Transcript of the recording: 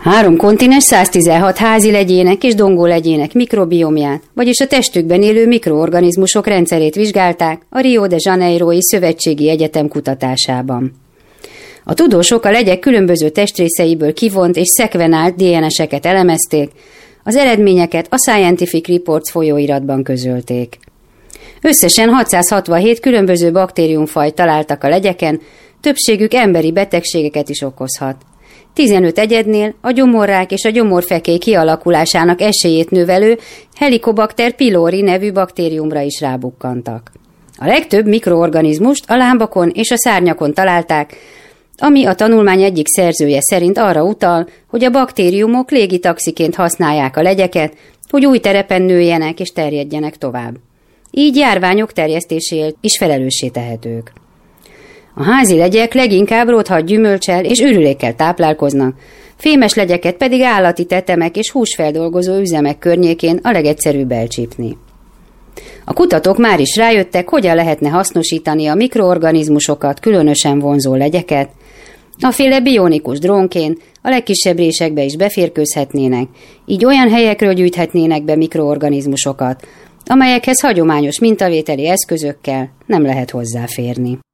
3 kontinens 116 házi legyének és dongó legyének mikrobiomját, vagyis a testükben élő mikroorganizmusok rendszerét vizsgálták a Rio de Janeiroi Szövetségi Egyetem kutatásában. A tudósok a legyek különböző testrészeiből kivont és szekvenált DNS-eket elemezték, az eredményeket a Scientific Reports folyóiratban közölték. Összesen 667 különböző baktériumfajt találtak a legyeken, többségük emberi betegségeket is okozhat. 15 egyednél a gyomorrák és a gyomorfekély kialakulásának esélyét növelő Helicobacter pylori nevű baktériumra is rábukkantak. A legtöbb mikroorganizmust a lábakon és a szárnyakon találták, ami a tanulmány egyik szerzője szerint arra utal, hogy a baktériumok légitaxiként használják a legyeket, hogy új terepen nőjenek és terjedjenek tovább. Így járványok terjesztéséért is felelőssé tehetők. A házi legyek leginkább rothadt gyümölccsel és ürülékkel táplálkoznak, fémes legyeket pedig állati tetemek és húsfeldolgozó üzemek környékén a legegyszerűbb elcsípni. A kutatók már is rájöttek, hogyan lehetne hasznosítani a mikroorganizmusokat, különösen vonzó legyeket. Aféle bionikus drónként a legkisebb résekbe is beférkőzhetnének, így olyan helyekről gyűjthetnének be mikroorganizmusokat, amelyekhez hagyományos mintavételi eszközökkel nem lehet hozzáférni.